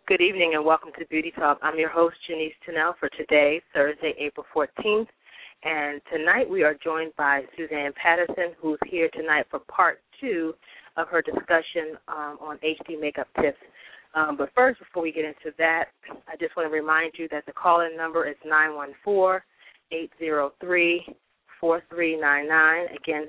Good evening and welcome to Beauty Talk. I'm your host, Janice Tunnell, for today, Thursday, April 14th. And tonight we are joined by Suzanne Patterson, who's here tonight for part 2 of her discussion on HD makeup tips. But first, before we get into that, I just want to remind you that the call-in number is 914-803-4399. Again,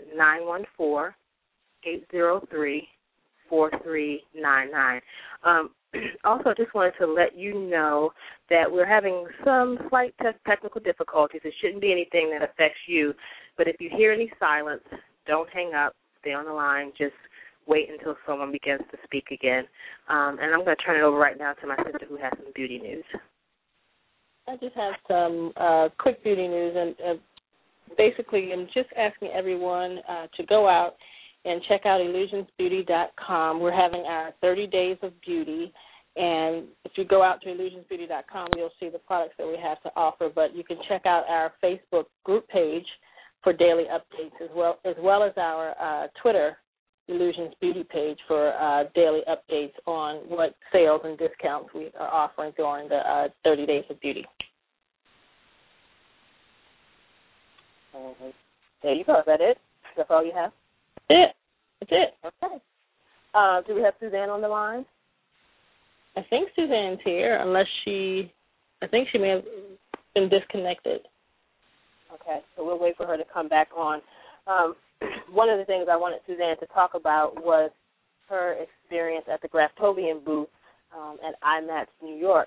914-803-4399. Also, just wanted to let you know that we're having some slight technical difficulties. It shouldn't be anything that affects you, but if you hear any silence, don't hang up. Stay on the line. Just wait until someone begins to speak again. And I'm going to turn it over right now to my sister who has some beauty news. I just have some quick beauty news, and basically I'm just asking everyone to go out and check out illusionsbeauty.com. We're having our 30 Days of Beauty, and if you go out to illusionsbeauty.com, you'll see the products that we have to offer, but you can check out our Facebook group page for daily updates as well as our Twitter Illusions Beauty page for daily updates on what sales and discounts we are offering during the 30 Days of Beauty. There you go. Is that it? That's all you have? That's it. Okay. Do we have Suzanne on the line? I think Suzanne's here, I think she may have been disconnected. Okay, so we'll wait for her to come back on. One of the things I wanted Suzanne to talk about was her experience at the Graftobian booth at IMAX New York.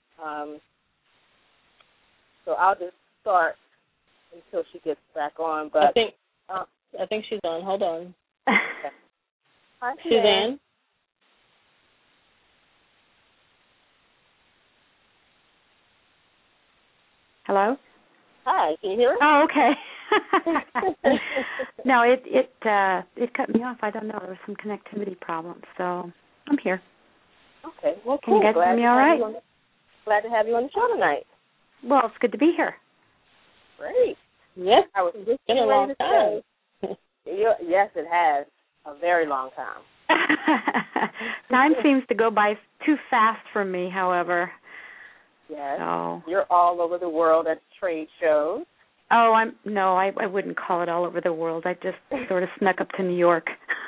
So I'll just start until she gets back on. But I think she's on. Hold on. Okay. Hi, Suzanne. Hello? Hi, can you hear us? Oh, okay. No, it cut me off. I don't know. There was some connectivity problems, so I'm here. Okay, well, Can cool. you guys hear me all right? Glad to have you on the show tonight. Well, it's good to be here. Great. Yes, I was just been a long time. Yes, it has. A very long time. Time seems to go by too fast for me, however. Yes. So. You're all over the world at trade shows. Oh, I wouldn't call it all over the world. I just sort of snuck up to New York.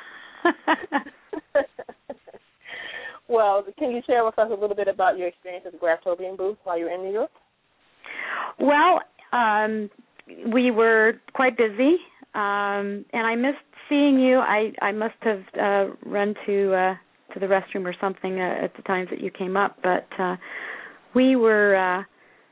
Well, can you share with us a little bit about your experience at the Graftobian booth while you were in New York? Well, we were quite busy, and I missed seeing you. I must have run to the restroom or something at the times that you came up, but we were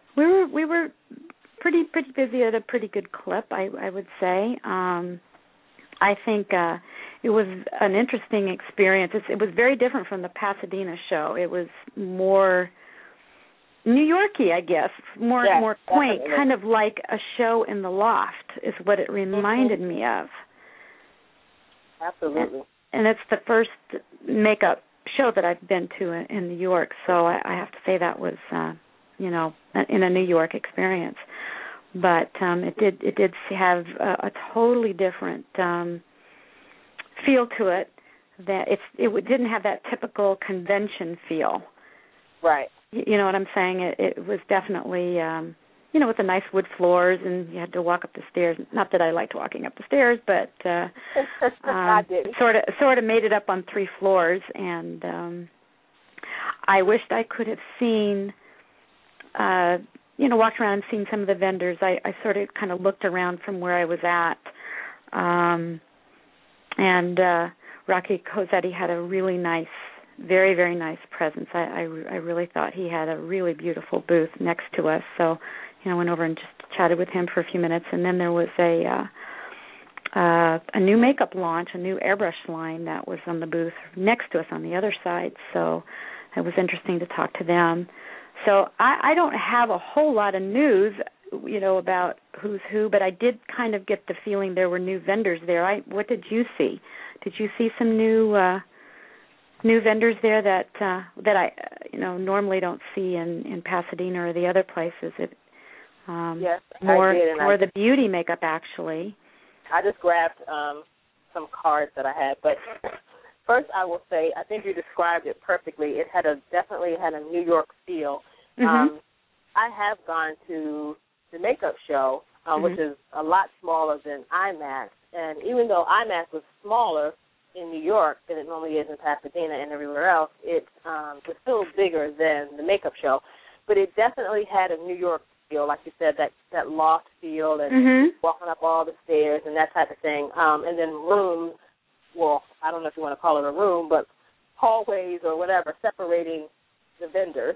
pretty busy at a pretty good clip, I would say. I think it was an interesting experience. It was very different from the Pasadena show. It was more New York-y, I guess, more quaint, definitely. kind of like a show in the loft is what it reminded me of. Absolutely. And it's the first makeup show that I've been to in New York, so I have to say that was, in a New York experience. But it did have a totally different feel to it. That it didn't have that typical convention feel. Right. You know what I'm saying? It was definitely, with the nice wood floors, and you had to walk up the stairs. Not that I liked walking up the stairs, but I did. Sort of made it up on 3 floors, and I wished I could have seen, walked around and seen some of the vendors. I sort of kind of looked around from where I was at, and Rocky Cosetti had a really nice, very, very nice presence. I really thought he had a really beautiful booth next to us. So, I went over and just chatted with him for a few minutes. And then there was a new makeup launch, a new airbrush line that was on the booth next to us on the other side. So it was interesting to talk to them. So I don't have a whole lot of news, about who's who, but I did kind of get the feeling there were new vendors there. What did you see? Did you see some new vendors there that I normally don't see in Pasadena or the other places? Yes, more I did, more the beauty makeup actually. I just grabbed some cards that I had, but first I will say I think you described it perfectly. It had definitely had a New York feel. Mm-hmm. I have gone to the makeup show, which is a lot smaller than IMAX, and even though IMAX was smaller in New York than it normally is in Pasadena and everywhere else, it was still bigger than the makeup show. But it definitely had a New York feel, like you said, that loft feel and walking up all the stairs and that type of thing. And then rooms, well, I don't know if you want to call it a room, but hallways or whatever, separating the vendors,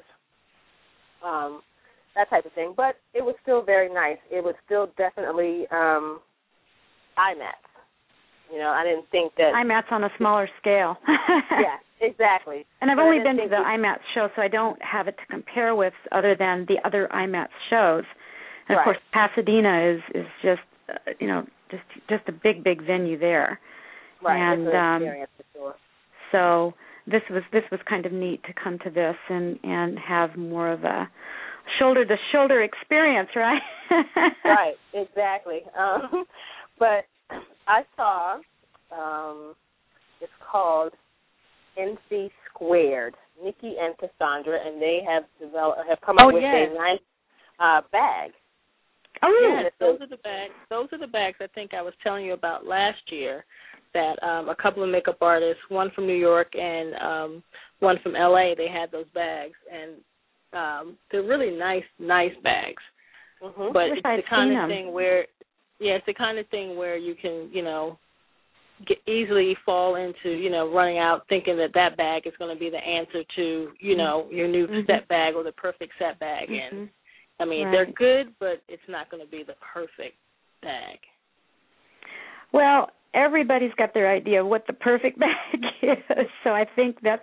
that type of thing. But it was still very nice. It was still definitely IMAX. You know, I didn't think that... IMAX on a smaller scale. Yeah, exactly. And I've only been to the IMAX show, so I don't have it to compare with other than the other IMAX shows. And, of course, Pasadena is just, just a big, big venue there. Right, and it's an experience for sure. So this was kind of neat to come to this and have more of a shoulder-to-shoulder experience, right? Right, exactly. But I saw, it's called NC Squared, Nikki and Cassandra, and they have come up with a nice bag. Oh, yes, those are the bags. Those are the bags I think I was telling you about last year. That a couple of makeup artists, one from New York and one from LA, they had those bags, and they're really nice bags. Mm-hmm. But it's the kind of thing where. Yeah, it's the kind of thing where you can, easily fall into, running out thinking that bag is going to be the answer to, your new set bag or the perfect set bag. And, I mean, they're good, but it's not going to be the perfect bag. Well, everybody's got their idea of what the perfect bag is. So I think that's,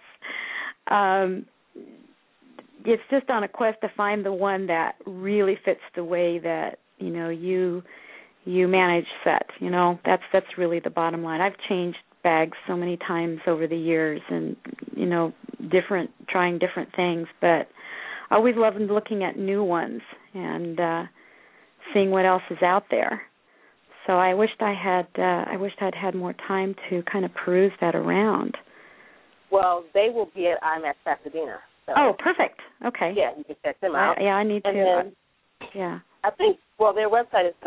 it's just on a quest to find the one that really fits the way that, you manage set, that's really the bottom line. I've changed bags so many times over the years and, trying different things, but I always love looking at new ones and seeing what else is out there. So I wished I'd had more time to kind of peruse that around. Well, they will be at IMAX Pasadena. So. Oh, perfect. Okay. Yeah, you can check them out. I need and to. Then, I think, their website is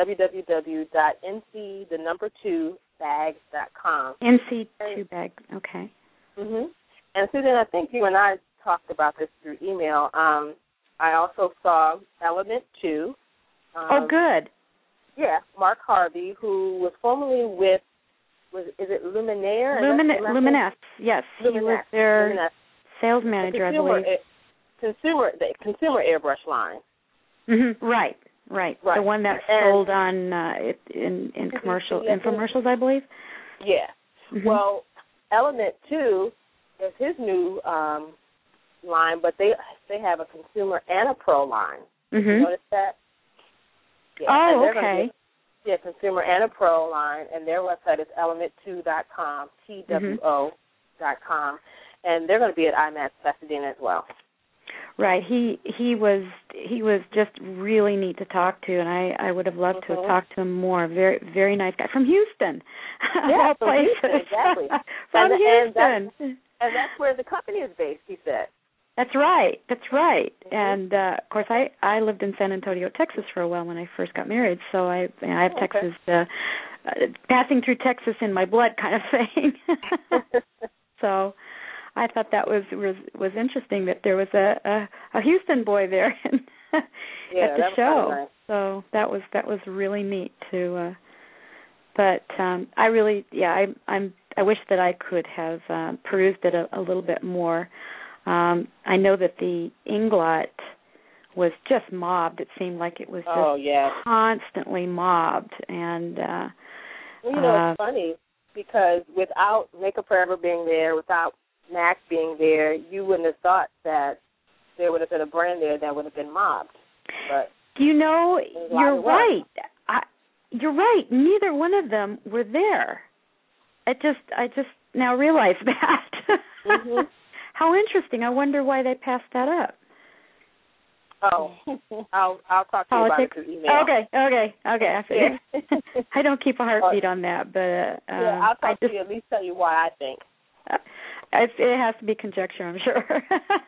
www.nc2bags.com. NC2bag, okay. Mm-hmm. And Susan, I think you and I talked about this through email. I also saw Element 2. Oh, good. Yeah, Mark Harvey, who was formerly with, is it Luminaire? Luminess, yes. Luminess. He was their sales manager, I believe. Consumer airbrush line. Mm-hmm. Right. The one that's sold on in infomercials, I believe. Yeah. Mm-hmm. Well, Element 2 is his new line, but they have a consumer and a pro line. Mm-hmm. You notice that? Yeah. Oh, okay. Consumer and a pro line, and their website is element2.com, TWO.com, and they're going to be at IMAX Pasadena as well. Right. He was just really neat to talk to, and I would have loved to have talked to him more. Very, very nice guy from Houston. Yeah, from Houston, exactly. From Houston. And that's where the company is based, he said. That's right. Mm-hmm. And, of course, I lived in San Antonio, Texas for a while when I first got married, so I have Texas, passing through Texas in my blood kind of thing. So I thought that was interesting that there was a Houston boy there at the show. Nice. So that was really neat to. But I really, I wish that I could have perused it a little bit more. I know that the Inglot was just mobbed. It seemed like it was just constantly mobbed. And it's funny because without Makeup Forever being there, without MAC being there, you wouldn't have thought that there would have been a brand there that would have been mobbed. But you're right. You're right. Neither one of them were there. I just now realize that. Mm-hmm. How interesting. I wonder why they passed that up. Oh, I'll talk to you about it through email. Okay. I figured. I don't keep a heartbeat on that, but I'll talk to you, at least tell you why I think. It has to be conjecture, I'm sure.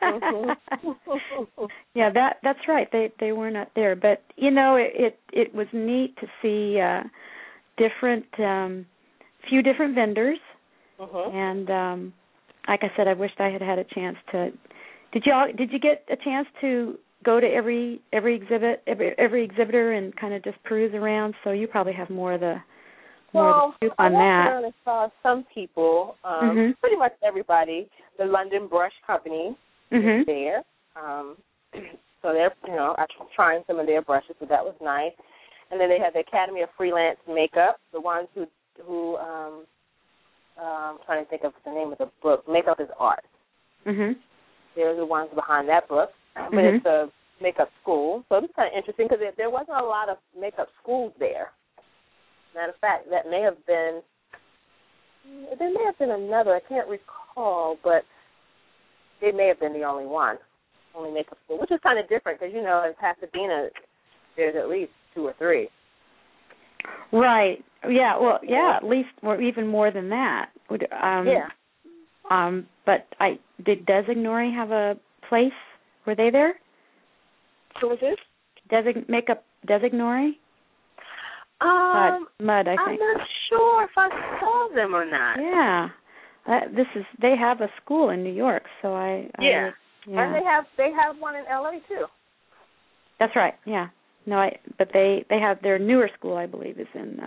Yeah, that's right. They were not there, but it was neat to see different few different vendors, and like I said, I wished I had had a chance to. Did you get a chance to go to every exhibitor and kind of just peruse around? So you probably have more of the scoop on that. I saw some people, pretty much everybody. The London Brush Company is there, so they're trying some of their brushes, so that was nice. And then they have the Academy of Freelance Makeup, the ones who I'm trying to think of the name of the book. Makeup is Art. They're the ones behind that book, but it's a makeup school, so it's kind of interesting because there wasn't a lot of makeup schools there. Matter of fact, there may have been another. I can't recall, but they may have been the only makeup school, which is kind of different because in Pasadena there's at least 2 or 3. Right. Yeah. Well, yeah. At least, or even more than that. But did Designori have a place? Were they there? Who was this? Makeup Designori? Mud, I think. I'm not sure if I saw them or not. Yeah. They have a school in New York, so I and they have one in LA too. That's right. Yeah. No, but they have their newer school, I believe, is in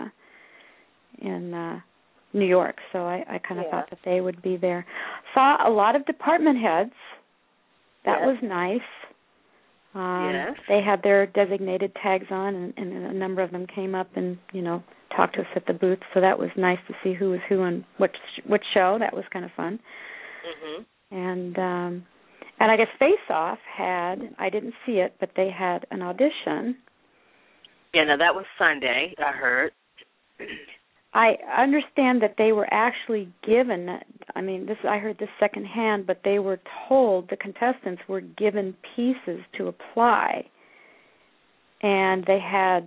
New York. So I kind of thought that they would be there. Saw a lot of department heads. That was nice. They had their designated tags on, and a number of them came up and talked to us at the booth. So that was nice to see who was who on which show. That was kind of fun. And I guess Face Off I didn't see it, but they had an audition. Yeah, no, that was Sunday, I heard. I understand that they were actually given, I heard this secondhand, but they were told, the contestants were given pieces to apply, and they had,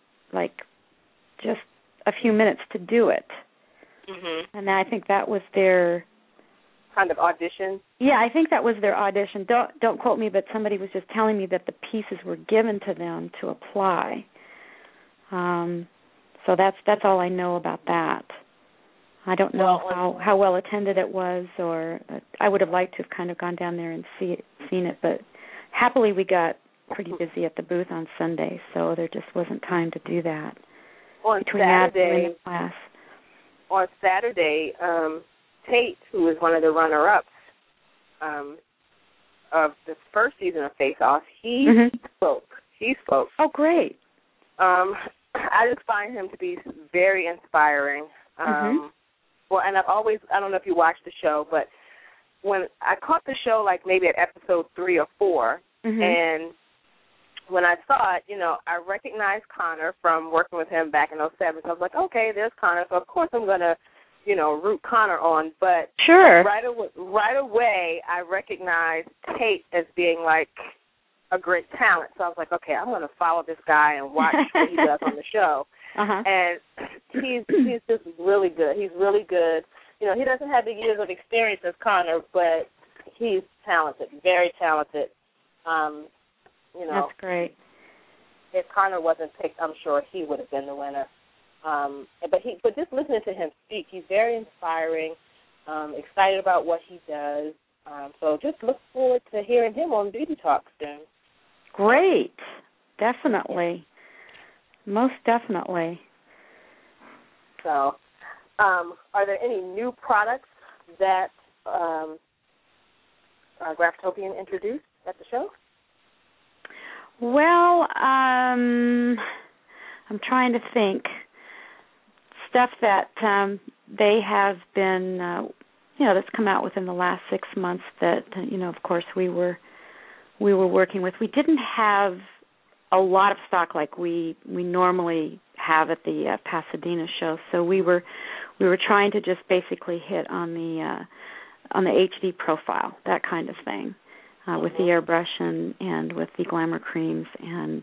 just a few minutes to do it. And I think that was their... kind of audition? Yeah, I think that was their audition. Don't quote me, but somebody was just telling me that the pieces were given to them to apply. So that's all I know about that. I don't know how well attended it was, or I would have liked to have kind of gone down there and seen it, but happily we got pretty busy at the booth on Sunday, so there just wasn't time to do that. On Saturday, Tate, who was one of the runner-ups of the first season of Face Off, he spoke. Oh, great. I just find him to be very inspiring. Well, and I don't know if you watched the show, but when I caught the show, maybe at episode 3 or 4, and when I saw it, I recognized Connor from working with him back in 2007. So I was like, okay, there's Connor. So of course I'm gonna, root Connor on. But sure, right away, I recognized Tate as being a great talent. So I was like, okay, I'm going to follow this guy and watch what he does on the show. And he's just really good. He's really good. He doesn't have the years of experience as Connor, but he's talented, very talented. That's great. If Connor wasn't picked, I'm sure he would have been the winner. But just listening to him speak, he's very inspiring, excited about what he does. So just look forward to hearing him on Beauty Talk soon. Great. Definitely. Most definitely. So, are there any new products that Graftopian introduced at the show? Well, I'm trying to think. Stuff that they have been, that's come out within the last 6 months that, of course we were working with. We didn't have a lot of stock like we normally have at the Pasadena show, so we were trying to just basically hit on the HD profile, that kind of thing, with the airbrush and with the glamour creams, and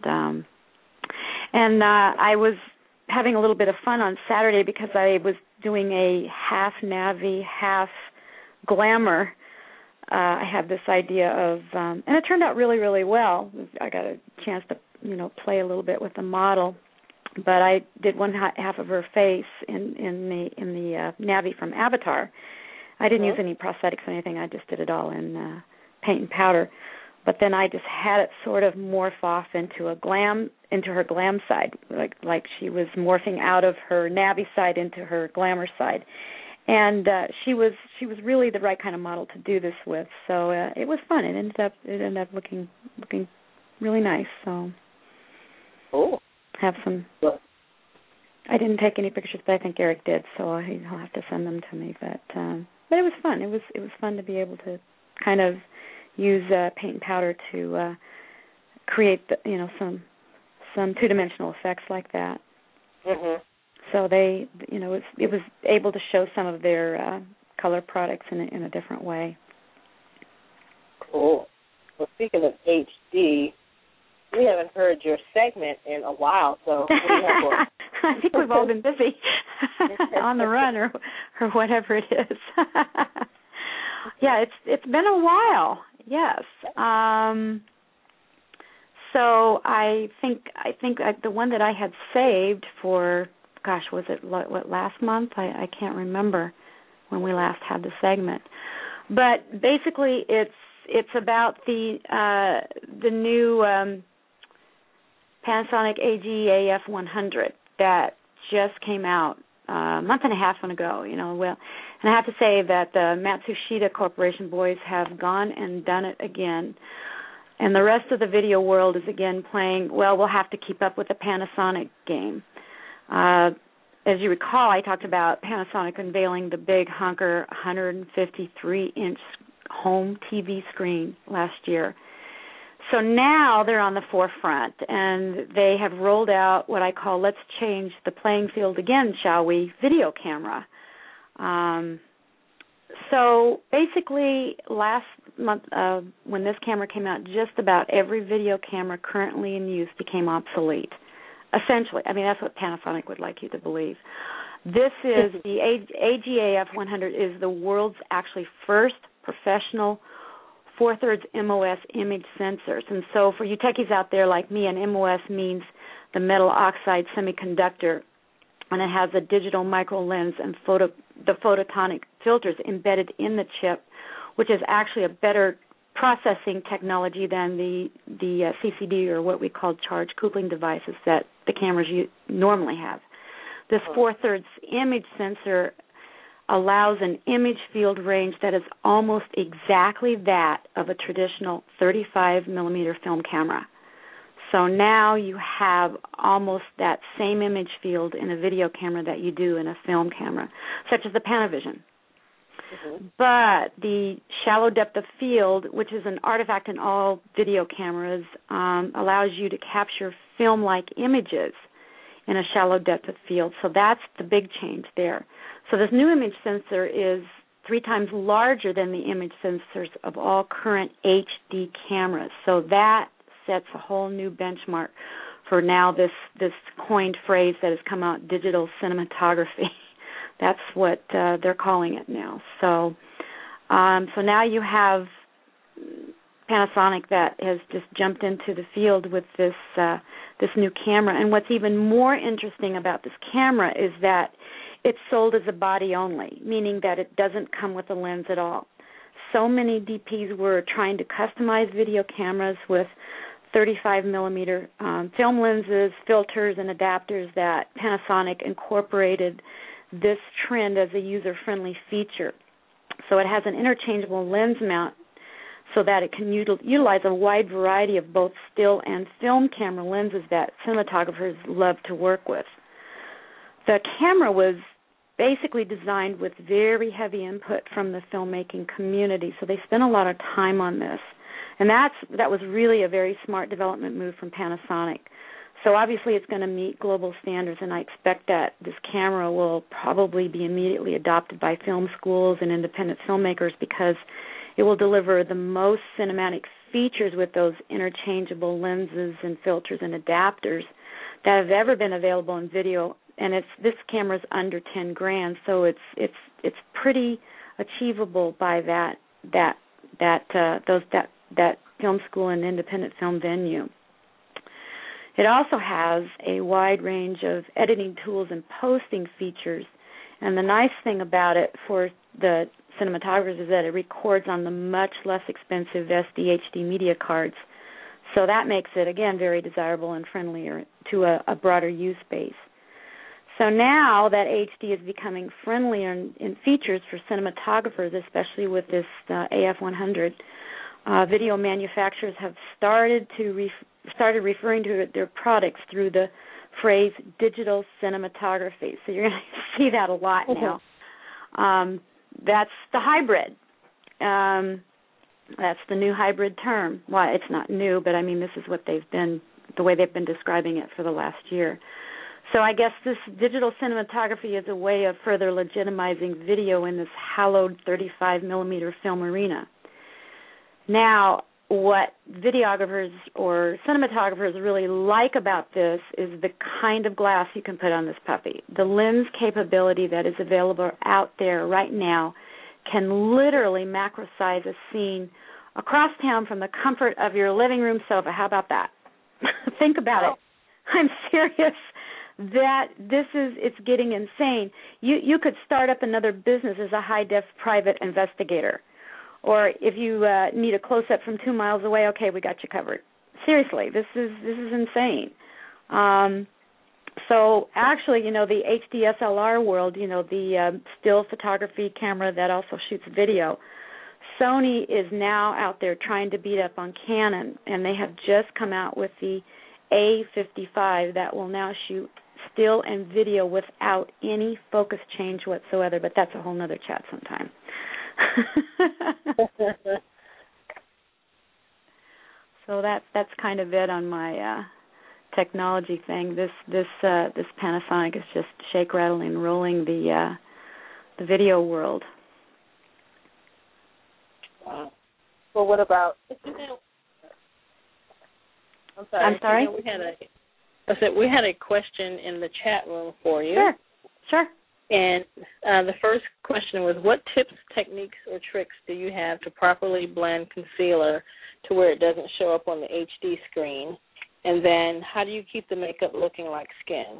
I was having a little bit of fun on Saturday because I was doing a half Navi, half glamour, I had this idea of, and it turned out really, really well. I got a chance to, play a little bit with the model, but I did one half of her face in the Navi from Avatar. I didn't use any prosthetics or anything. I just did it all in paint and powder. But then I just had it sort of morph off into her glam side, like she was morphing out of her Navi side into her glamour side. And she was really the right kind of model to do this with. So it was fun. It ended up looking really nice. So have some. I didn't take any pictures, but I think Eric did. So he'll have to send them to me. But it was fun. It was fun to be able to kind of use paint and powder to create some two-dimensional effects like that. Mhm. So they, it was able to show some of their color products in a different way. Cool. Well, speaking of HD, we haven't heard your segment in a while, so what do you have for us? I think we've all been busy on the run or whatever it is. Yeah, it's been a while. Yes. So I think the one that I had saved for, gosh, was it last month? I can't remember when we last had the segment. But basically, it's about the new Panasonic AG-AF 100 that just came out a month and a half ago. And I have to say that the Matsushita Corporation boys have gone and done it again. And the rest of the video world is again playing, well, we'll have to keep up with the Panasonic game. As you recall, I talked about Panasonic unveiling the big hunker 153-inch home TV screen last year. So now they're on the forefront, and they have rolled out what I call, let's change the playing field again, shall we, video camera. So basically last month when this camera came out, just about every video camera currently in use became obsolete. Essentially, I mean, that's what Panasonic would like you to believe. This is the AG-AF 100 is the world's actually first professional 4/3 MOS image sensors. And so for you techies out there like me, an MOS means the metal oxide semiconductor, and it has a digital micro lens and the photonic filters embedded in the chip, which is actually a better processing technology than the CCD, or what we call charge coupling devices that the cameras normally have. This 4/3 image sensor allows an image field range that is almost exactly that of a traditional 35-millimeter film camera. So now you have almost that same image field in a video camera that you do in a film camera, such as the Panavision. Mm-hmm. But the shallow depth of field, which is an artifact in all video cameras, allows you to capture film-like images in a shallow depth of field. So that's the big change there. So this new image sensor is 3 times larger than the image sensors of all current HD cameras. So that sets a whole new benchmark for now this coined phrase that has come out, digital cinematography. That's what they're calling it now. So now you have Panasonic that has just jumped into the field with this new camera. And what's even more interesting about this camera is that it's sold as a body only, meaning that it doesn't come with a lens at all. So many DPs were trying to customize video cameras with 35-millimeter film lenses, filters, and adapters that Panasonic incorporated this trend as a user-friendly feature. So it has an interchangeable lens mount so that it can utilize a wide variety of both still and film camera lenses that cinematographers love to work with. The camera was basically designed with very heavy input from the filmmaking community, so they spent a lot of time on this. And that was really a very smart development move from Panasonic. So obviously it's going to meet global standards, and I expect that this camera will probably be immediately adopted by film schools and independent filmmakers because it will deliver the most cinematic features with those interchangeable lenses and filters and adapters that have ever been available in video. And this camera's under $10,000, so it's pretty achievable by that film school and independent film venue. It also has a wide range of editing tools and posting features. And the nice thing about it for the cinematographers is that it records on the much less expensive SD HD media cards. So that makes it, again, very desirable and friendlier to a broader use base. So now that HD is becoming friendlier in features for cinematographers, especially with this AF100, video manufacturers have started referring to their products through the phrase digital cinematography. So you're going to see that a lot now. That's the hybrid. That's the new hybrid term. Well, it's not new, but I mean this is what the way they've been describing it for the last year. So I guess this digital cinematography is a way of further legitimizing video in this hallowed 35 millimeter film arena. Now, what videographers or cinematographers really like about this is the kind of glass you can put on this puppy. The lens capability that is available out there right now can literally macro size a scene across town from the comfort of your living room sofa. How about that? Think about it. I'm serious. It's getting insane. You could start up another business as a high-def private investigator. Or if you need a close-up from 2 miles away, okay, we got you covered. Seriously, this is insane. So actually, the HD SLR world, the still photography camera that also shoots video, Sony is now out there trying to beat up on Canon, and they have just come out with the A55 that will now shoot still and video without any focus change whatsoever, but that's a whole other chat sometime. So that's kind of it on my technology thing. This Panasonic is just shake, rattling, and rolling the video world. Wow. Well, what about? I'm sorry. We had a question in the chat room for you. Sure. And the first question was, what tips, techniques, or tricks do you have to properly blend concealer to where it doesn't show up on the HD screen? And then how do you keep the makeup looking like skin?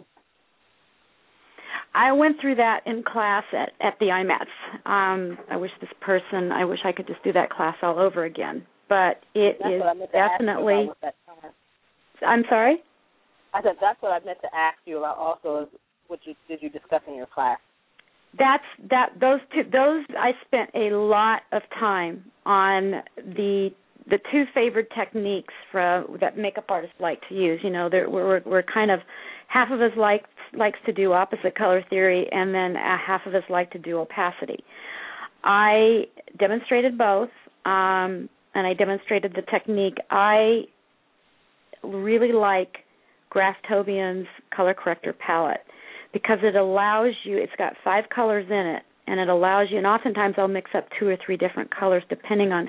I went through that in class at the IMATS. I wish I could just do that class all over again. But it is definitely... I'm sorry? I said that's what I meant to ask you about also is did you discuss in your class? Those I spent a lot of time on the two favored techniques that makeup artists like to use. We're kind of half of us likes to do opposite color theory, and then half of us like to do opacity. I demonstrated both, and I demonstrated the technique. I really like Graftobian's color corrector palette, because it allows you, it's got 5 colors in it, and it allows you, and oftentimes I'll mix up 2 or 3 different colors depending on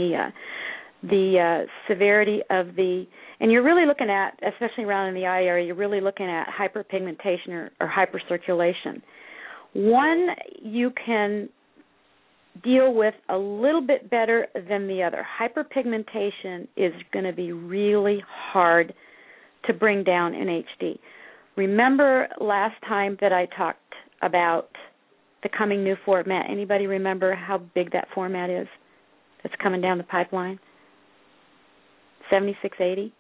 the severity of and you're really looking at, especially around in the eye area, you're really looking at hyperpigmentation or hypercirculation. One you can deal with a little bit better than the other. Hyperpigmentation is going to be really hard to bring down in HD. Remember last time that I talked about the coming new format? Anybody remember how big that format is that's coming down the pipeline? 7680?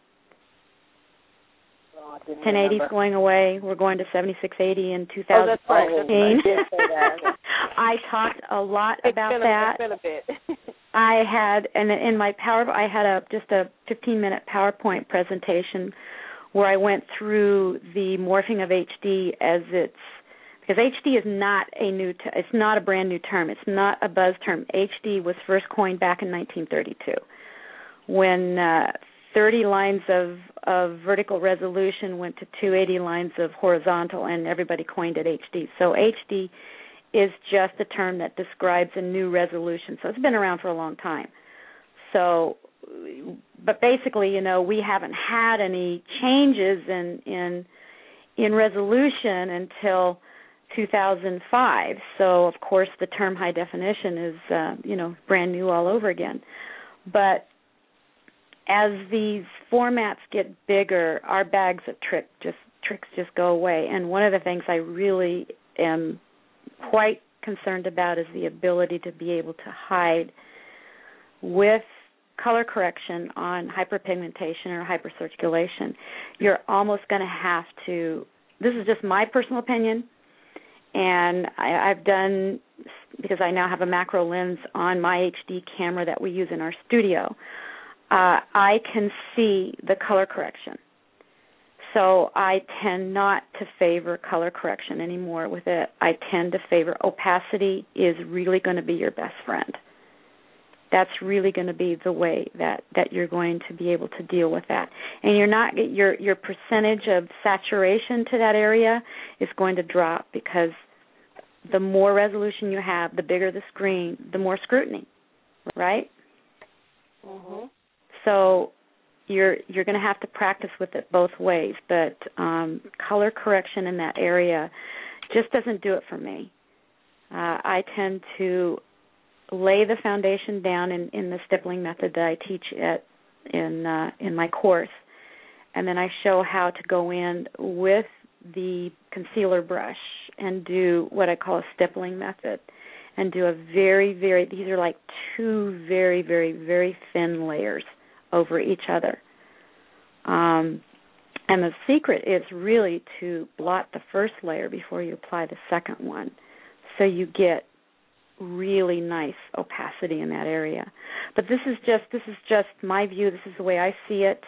1080 is going away. We're going to 7680 in 2014. Oh, that's right. I talked a lot about that. It's been a bit. I had, and in my I had just a 15-minute PowerPoint presentation where I went through the morphing of HD because HD is not it's not a brand new term. It's not a buzz term. HD was first coined back in 1932 when 30 lines of vertical resolution went to 280 lines of horizontal, and everybody coined it HD. So HD is just a term that describes a new resolution. So it's been around for a long time. So, but basically, we haven't had any changes in resolution until 2005. So, of course, the term high definition is, brand new all over again. But as these formats get bigger, our bags of tricks just go away. And one of the things I really am quite concerned about is the ability to be able to hide with color correction on hyperpigmentation or hypercirculation. You're almost going to have to, this is just my personal opinion, and I've done, because I now have a macro lens on my HD camera that we use in our studio, I can see the color correction. So I tend not to favor color correction anymore with it. I tend to favor opacity is really going to be your best friend. That's really going to be the way that you're going to be able to deal with that. And you're not your percentage of saturation to that area is going to drop, because the more resolution you have, the bigger the screen, the more scrutiny, right? Mm-hmm. So you're going to have to practice with it both ways, but color correction in that area just doesn't do it for me. I tend to lay the foundation down in the stippling method that I teach in my course, and then I show how to go in with the concealer brush and do what I call a stippling method, and do a very, very, these are like two very, very, very thin layers over each other. And the secret is really to blot the first layer before you apply the second one, so you get really nice opacity in that area. But this is just my view. This is the way I see it.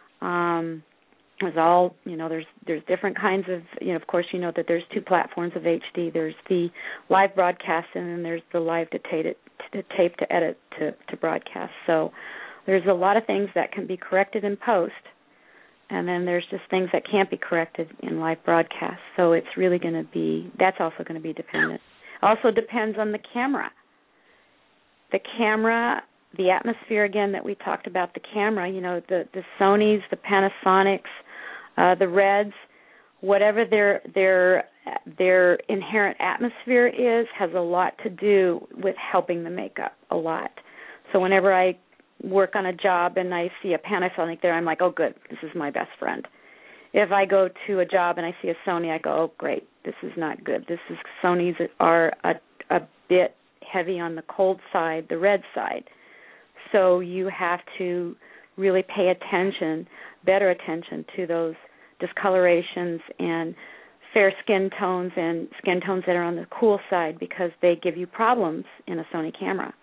There's all, there's different kinds of, of course, that there's two platforms of HD. There's the live broadcast, and then there's the live to tape to edit to broadcast. So there's a lot of things that can be corrected in post, and then there's just things that can't be corrected in live broadcast. So it's really going to be, that's also going to be dependent. Also depends on the camera. The camera, the atmosphere, again, that we talked about, the camera, the Sonys, the Panasonics, the Reds, whatever their inherent atmosphere is, has a lot to do with helping the makeup, a lot. So whenever I work on a job and I see a Panasonic there, I'm like, oh, good, this is my best friend. If I go to a job and I see a Sony, I go, oh, great, this is not good. Sonys are a bit heavy on the cold side, the red side. So you have to really pay better attention to those discolorations and fair skin tones and skin tones that are on the cool side, because they give you problems in a Sony camera.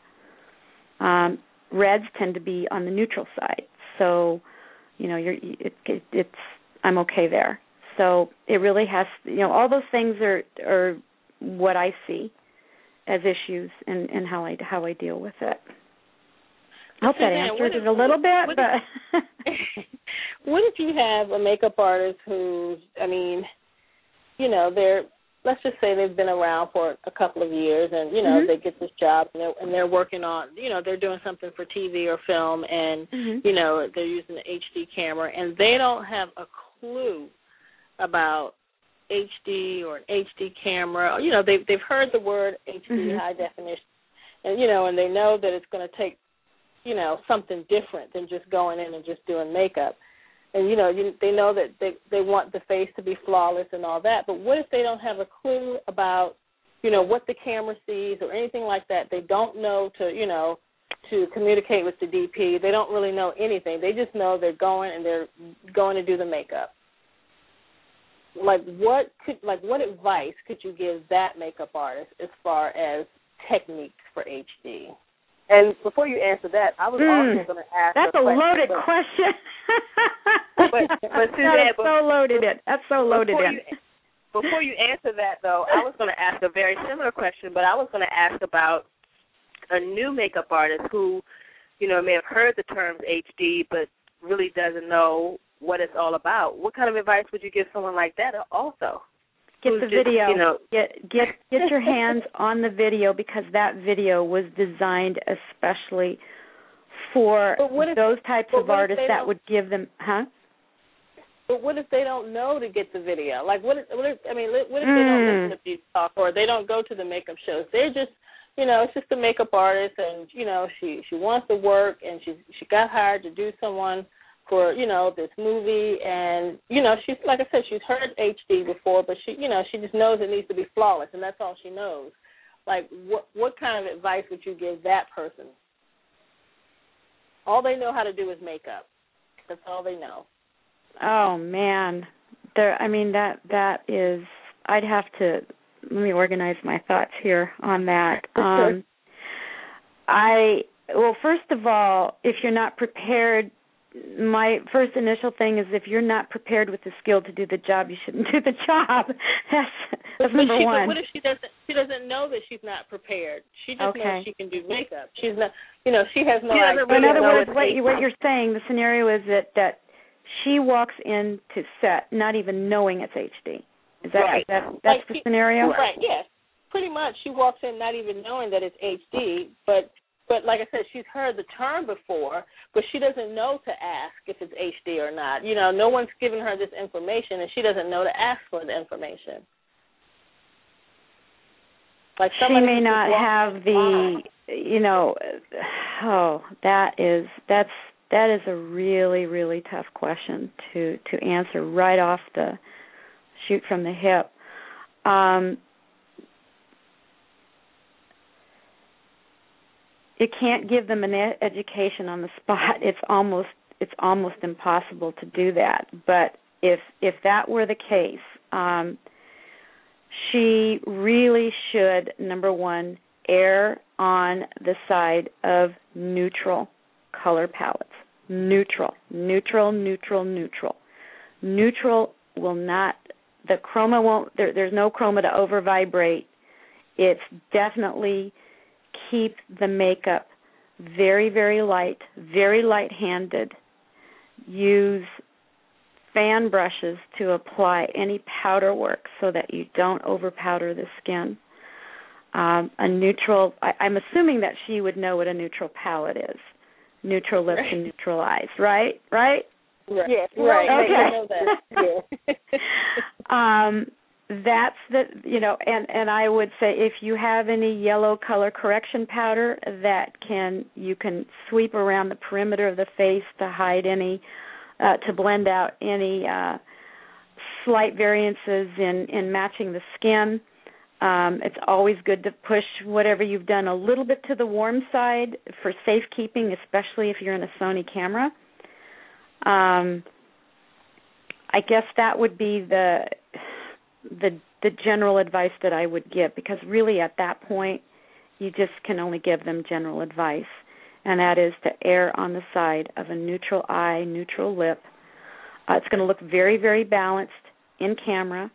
Reds tend to be on the neutral side, so I'm okay there. So it really has, all those things are what I see as issues and how I deal with it. I hope that answers it a little bit. But what if you have a makeup artist who, let's just say they've been around for a couple of years, and mm-hmm. they get this job and they're working on, they're doing something for TV or film, and mm-hmm. They're using an HD camera, and they don't have a clue about HD or an HD camera. They've heard the word HD, mm-hmm. high definition, and they know that it's going to take something different than just going in and just doing makeup. And, they know that they want the face to be flawless and all that. But what if they don't have a clue about, what the camera sees or anything like that? They don't know to communicate with the DP. They don't really know anything. They just know they're going to do the makeup. What advice could you give that makeup artist as far as techniques for HD? And before you answer that, I was also going to ask. That's a loaded question. but Suzanne, That's so loaded in. Before you answer that, though, I was going to ask a very similar question, but I was going to ask about a new makeup artist who, may have heard the terms HD, but really doesn't know what it's all about. What kind of advice would you give someone like that also? Get the video. Get your hands on the video, because that video was designed especially for those types of artists that would give them, But what if they don't know to get the video? Like, what if they don't listen to Beauty Talk, or they don't go to the makeup shows? They're just, it's just a makeup artist, and she wants to work, and she got hired to do someone for this movie, and she's, like I said, she's heard HD before, but she just knows it needs to be flawless, and that's all she knows. Like, what kind of advice would you give that person? All they know how to do is makeup. That's all they know. Oh man, that is. I'd have to let me organize my thoughts here on that. First of all, if you're not prepared, my first initial thing is if you're not prepared with the skill to do the job, you shouldn't do the job. That's number one. But what if she doesn't know that she's not prepared? She just knows she can do makeup. She's not, she has no idea. In other words, what you're saying, the scenario is that she walks into set not even knowing it's HD. Is that right? That's the scenario? Right. Yes. Pretty much, she walks in not even knowing that it's HD, but like I said, she's heard the term before, but she doesn't know to ask if it's HD or not. No one's given her this information, and she doesn't know to ask for the information. Like she may not have the, that is a really, really tough question to answer right off the shoot from the hip. You can't give them an education on the spot. It's almost impossible to do that. But if that were the case, she really should, number one, err on the side of neutral color palettes. Neutral will not, the chroma won't, there's no chroma to over vibrate. It's definitely keep the makeup very, very light-handed. Use fan brushes to apply any powder work so that you don't over-powder the skin. A neutral, I'm assuming that she would know what a neutral palette is. Neutral lips and neutral eyes, right? Right. Yes, right. Okay. I know that. Yeah. That's and I would say if you have any yellow color correction powder you can sweep around the perimeter of the face to hide any, to blend out any slight variances in matching the skin. It's always good to push whatever you've done a little bit to the warm side for safekeeping, especially if you're in a Sony camera. I guess that would be the general advice that I would give, because really at that point you just can only give them general advice, and that is to err on the side of a neutral eye, neutral lip. It's going to look very, very balanced in camera.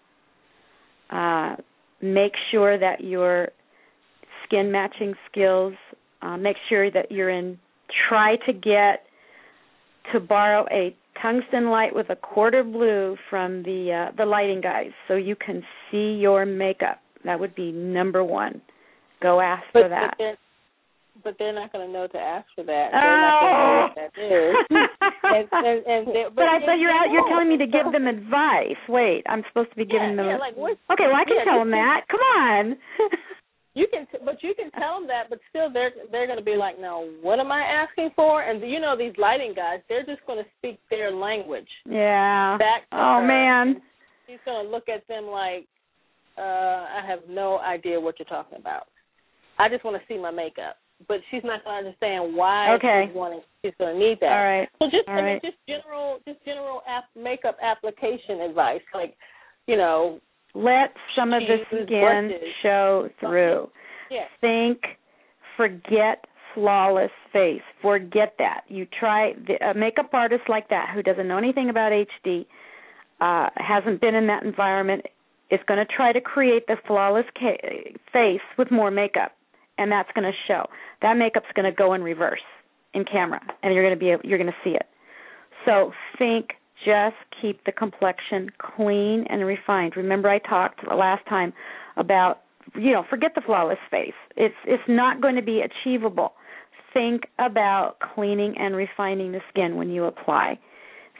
Make sure that your skin matching skills, make sure that try to get to borrow a tungsten light with a quarter blue from the lighting guys so you can see your makeup. That would be number one. Go ask for that. But they're not going to know to ask for that. They're not going to know what that is. But I thought you're telling me to give them advice. Wait, I'm supposed to be giving them. Okay, well I can tell them that. Come on. You can tell them that, but still they're going to be like, no, what am I asking for? And these lighting guys, they're just going to speak their language. Yeah. Back to her. Man. She's going to look at them like, I have no idea what you're talking about. I just want to see my makeup. But she's not going to understand why she's going to need that. All right. So just general makeup application advice, like, let some of the skin show through. Yeah. Forget flawless face. Forget that. You try a makeup artist like that who doesn't know anything about HD, hasn't been in that environment, is going to try to create the flawless face with more makeup, and that's going to show. That makeup's going to go in reverse in camera, and you're going to see it. So just keep the complexion clean and refined. Remember I talked last time about, forget the flawless face. It's not going to be achievable. Think about cleaning and refining the skin when you apply.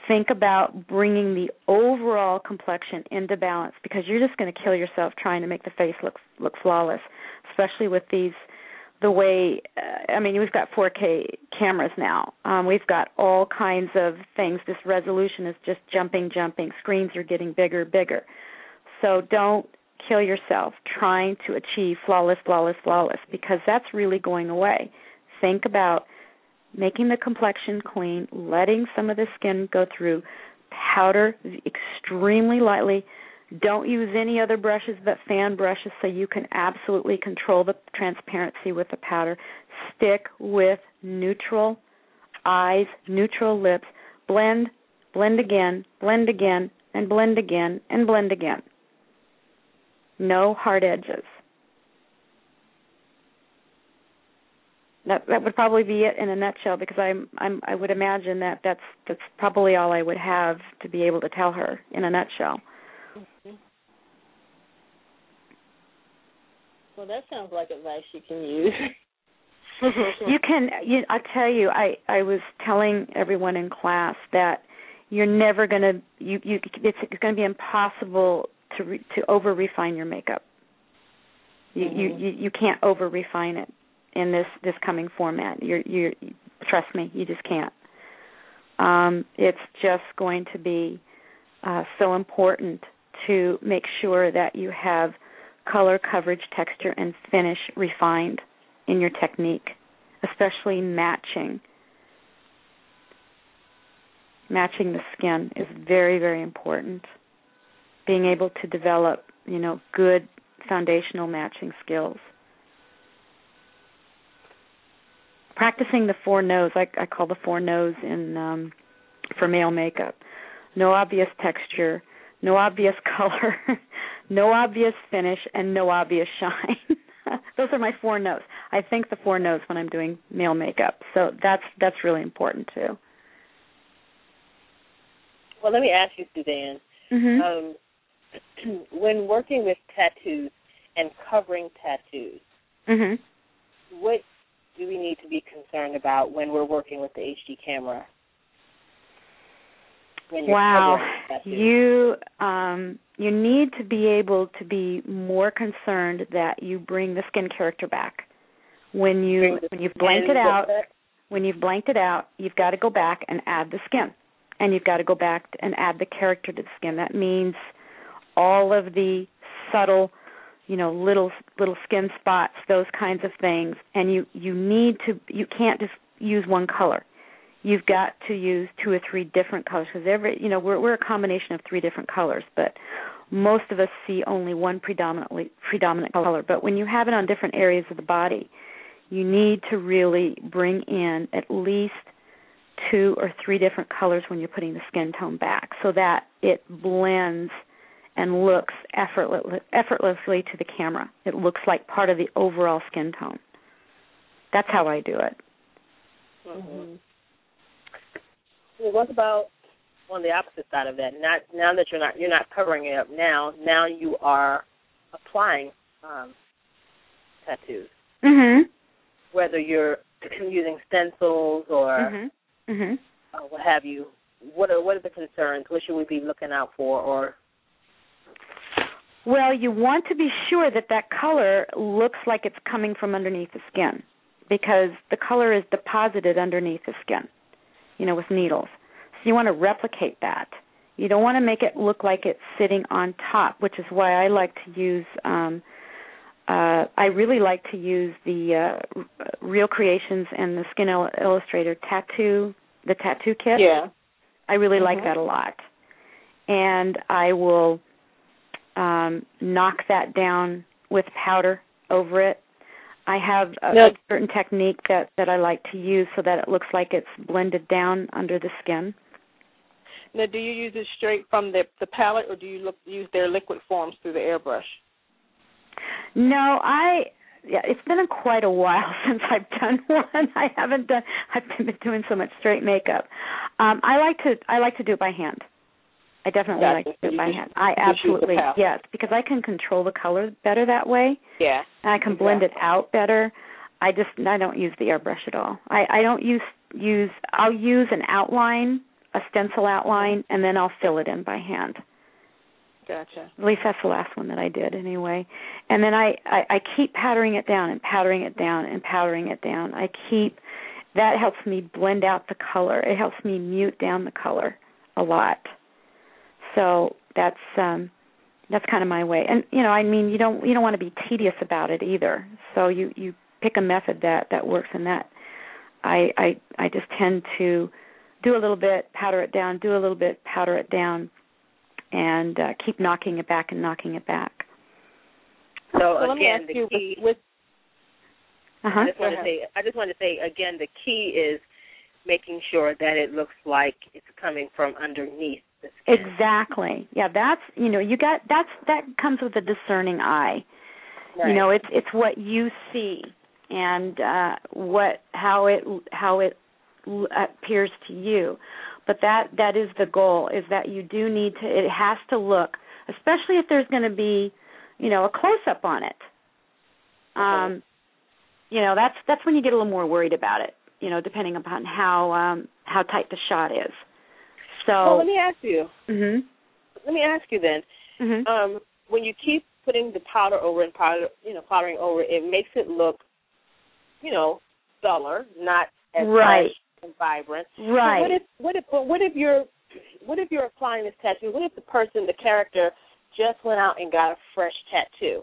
think about bringing the overall complexion into balance, because you're just going to kill yourself trying to make the face look flawless, especially with these, the way, we've got 4K cameras now. We've got all kinds of things. This resolution is just jumping. Screens are getting bigger. So don't kill yourself trying to achieve flawless, because that's really going away. Think about making the complexion clean, letting some of the skin go through, powder extremely lightly. Don't use any other brushes but fan brushes so you can absolutely control the transparency with the powder. Stick with neutral eyes, neutral lips. Blend again, and blend again. No hard edges. That would probably be it in a nutshell, because I would imagine that's probably all I would have to be able to tell her in a nutshell. Mm-hmm. Well, that sounds like advice you can use. You can. I tell you, I was telling everyone in class that you're never going to. It's going to be impossible to over refine your makeup. You can't over refine it in this coming format. You trust me, you just can't. It's just going to be so important to make sure that you have color, coverage, texture, and finish refined in your technique, especially matching. Matching the skin is very, very important. Being able to develop, good foundational matching skills. Practicing the 4 no's, I call the 4 no's in for male makeup. No obvious texture, no obvious color, no obvious finish, and no obvious shine. Those are my 4 no's. I think the 4 no's when I'm doing male makeup. So that's really important too. Well, let me ask you, Suzanne. Mm-hmm. When working with tattoos and covering tattoos, what do we need to be concerned about when we're working with the HD camera? Wow, you need to be able to be more concerned that you bring the skin character back. When you've blanked it out, you've got to go back and add the skin, and you've got to go back and add the character to the skin. That means all of the subtle, little skin spots, those kinds of things, and you can't just use one color. You've got to use 2 or 3 different colors, because we're a combination of 3 different colors, but most of us see only one predominant color. But when you have it on different areas of the body, you need to really bring in at least 2 or 3 different colors when you're putting the skin tone back, so that it blends and looks effortlessly to the camera. It looks like part of the overall skin tone. That's how I do it. Mm-hmm. Well, what about on the opposite side of that? Now that you're not covering it up. Now you are applying tattoos. Mm-hmm. Whether you're using stencils or what have you. What are the concerns? What should we be looking out for? Or well, you want to be sure that color looks like it's coming from underneath the skin, because the color is deposited underneath the skin, with needles. So you want to replicate that. You don't want to make it look like it's sitting on top, which is why I like to use, I really like to use the Real Creations and the Skin Illustrator tattoo kit. Yeah. I really like that a lot. And I will knock that down with powder over it. I have a certain technique that I like to use so that it looks like it's blended down under the skin. Now, do you use it straight from the palette, or do you use their liquid forms through the airbrush? No, it's been quite a while since I've done one. I've been doing so much straight makeup. I like to do it by hand. I definitely like to do it by hand. I absolutely, yes, because I can control the color better that way. Yeah. And I can blend it out better. I don't use the airbrush at all. I don't I'll use an outline a stencil outline, and then I'll fill it in by hand. Gotcha. At least that's the last one that I did anyway. And then I keep powdering it down and powdering it down and powdering it down. That helps me blend out the color. It helps me mute down the color a lot. So that's kind of my way. And you don't want to be tedious about it either. So you pick a method that works in that. I just tend to do a little bit, powder it down, do a little bit, powder it down, and keep knocking it back and knocking it back. So let me ask you with I just want to say again, the key is making sure that it looks like it's coming from underneath the skin. Exactly. Yeah, that comes with a discerning eye. Right. It's what you see and how it appears to you. But that is the goal, is that you do need to, it has to look, especially if there's going to be, a close-up on it. That's when you get a little more worried about it, depending upon how tight the shot is. So well, let me ask you. Mm-hmm. Let me ask you then. Mm-hmm. When you keep putting the powder over and powdering over, it makes it look, duller, not as right. fresh and vibrant. Right. So what if you're applying this tattoo? What if the character, just went out and got a fresh tattoo?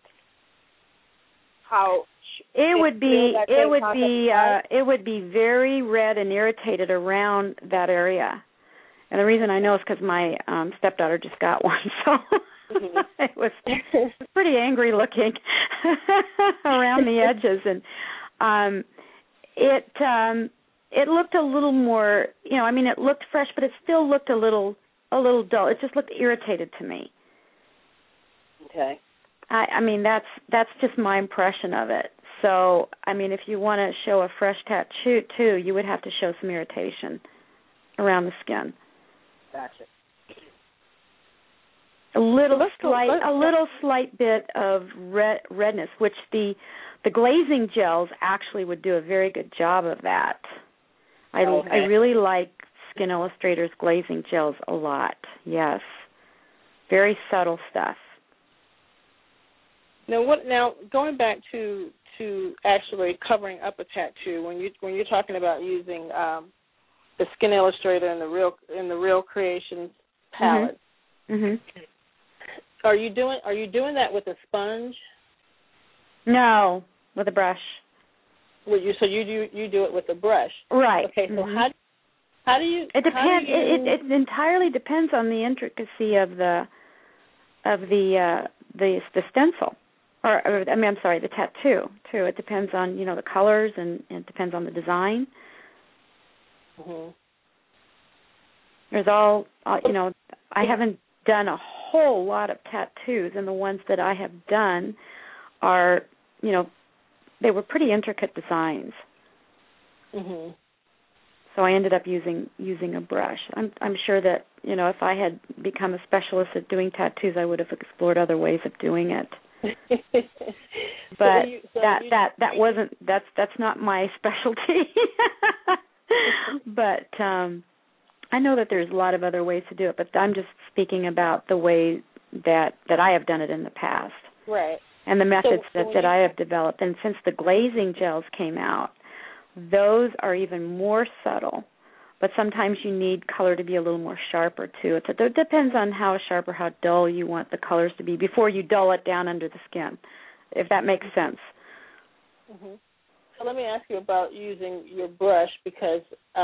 It would be very red and irritated around that area. And the reason I know is because my stepdaughter just got one, so mm-hmm. it was pretty angry looking around the edges, and it looked a little more, it looked fresh, but it still looked a little dull. It just looked irritated to me. Okay. That's just my impression of it. So, if you want to show a fresh tattoo too, you would have to show some irritation around the skin. Gotcha. A little slight bit of redness, which the glazing gels actually would do a very good job of that. I really like Skin Illustrator's glazing gels a lot. Yes, very subtle stuff. Now going back to actually covering up a tattoo, when you're talking about using the Skin Illustrator and the Real Creations palette, mm-hmm. Are you doing that with a sponge? No, with a brush. So you do it with a brush, right? Okay, so mm-hmm. how do you? It depends. It entirely depends on the intricacy of the stencil, the tattoo too. It depends on the colors and it depends on the design. Mm-hmm. There's I haven't done a whole lot of tattoos, and the ones that I have done are, they were pretty intricate designs. Mm-hmm. So I ended up using a brush. I'm sure that if I had become a specialist at doing tattoos, I would have explored other ways of doing it. But that's not my specialty. But I know that there's a lot of other ways to do it, but I'm just speaking about the way that I have done it in the past. Right. And the methods that I have developed. And since the glazing gels came out, those are even more subtle. But sometimes you need color to be a little more sharper, too. It depends on how sharp or how dull you want the colors to be before you dull it down under the skin, if that makes sense. Mm-hmm. So let me ask you about using your brush, because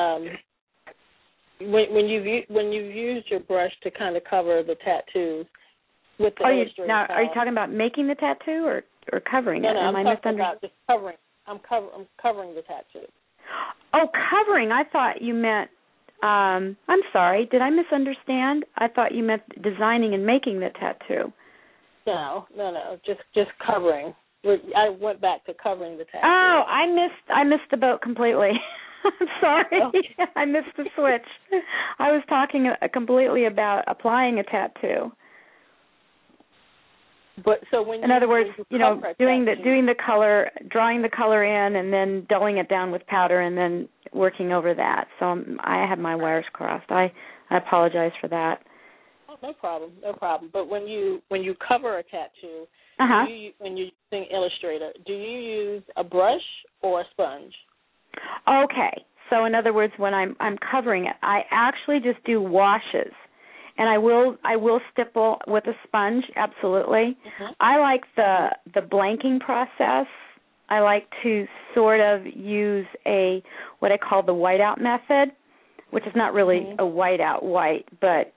when you've used your brush to kind of cover the tattoos with the Illustrator now, are you talking about making the tattoo or covering it? No, I'm talking about just covering. I'm covering the tattoo. Oh, covering. I thought you meant, I'm sorry, did I misunderstand? I thought you meant designing and making the tattoo. No, just covering. I went back to covering the tattoo. Oh, I missed the boat completely. I'm sorry. Okay. I missed the switch. I was talking completely about applying a tattoo. But so when in other words, doing the color, drawing the color in, and then dulling it down with powder, and then working over that. So I had my wires crossed. I apologize for that. Oh, no problem. But when you cover a tattoo, when you're using Illustrator, do you use a brush or a sponge? Okay. So in other words, when I'm covering it, I actually just do washes. And I will stipple with a sponge, absolutely. Mm-hmm. I like the blanking process. I like to sort of use what I call the whiteout method, which is not really a whiteout white, but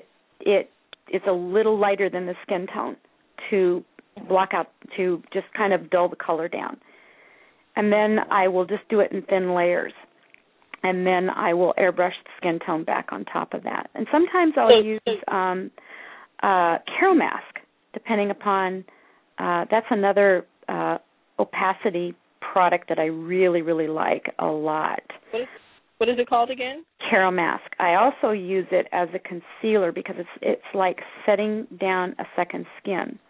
it's a little lighter than the skin tone to block out, to just kind of dull the color down. And then I will just do it in thin layers. And then I will airbrush the skin tone back on top of that. And sometimes I'll use Carol Mask, depending upon, that's another opacity product that I really, really like a lot. What is it called again? Carol Mask. I also use it as a concealer because it's like setting down a second skin.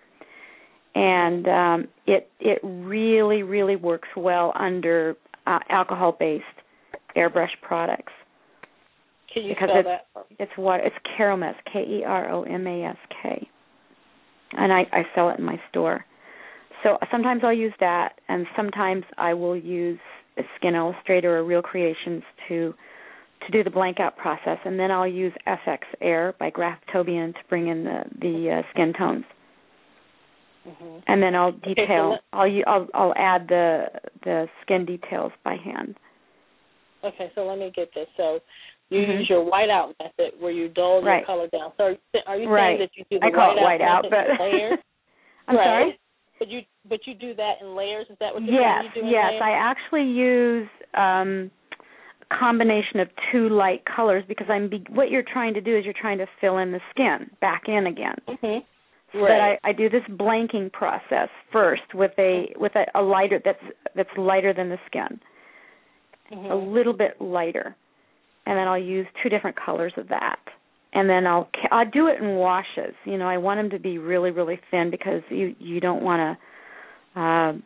And it really, really works well under alcohol-based airbrush products. Can you spell that? It's Carol Mask, Keromask, and I sell it in my store. So sometimes I'll use that, and sometimes I will use a Skin Illustrator or Real Creations to do the blank out process, and then I'll use FX Air by Graftobian to bring in the skin tones. Mm-hmm. And then I'll detail. I'll add the skin details by hand. Okay, so let me get this. So you use your whiteout method where you dull your color down. So are you saying that you do the whiteout method in layers? I'm sorry? But you do that in layers? Is that what you're saying? You do in layers? I actually use a combination of two light colors because what you're trying to do is you're trying to fill in the skin back in again. Mm-hmm. So that I do this blanking process first with a lighter that's lighter than the skin. Mm-hmm. A little bit lighter, and then I'll use two different colors of that, and then I'll do it in washes. I want them to be really, really thin because you don't want to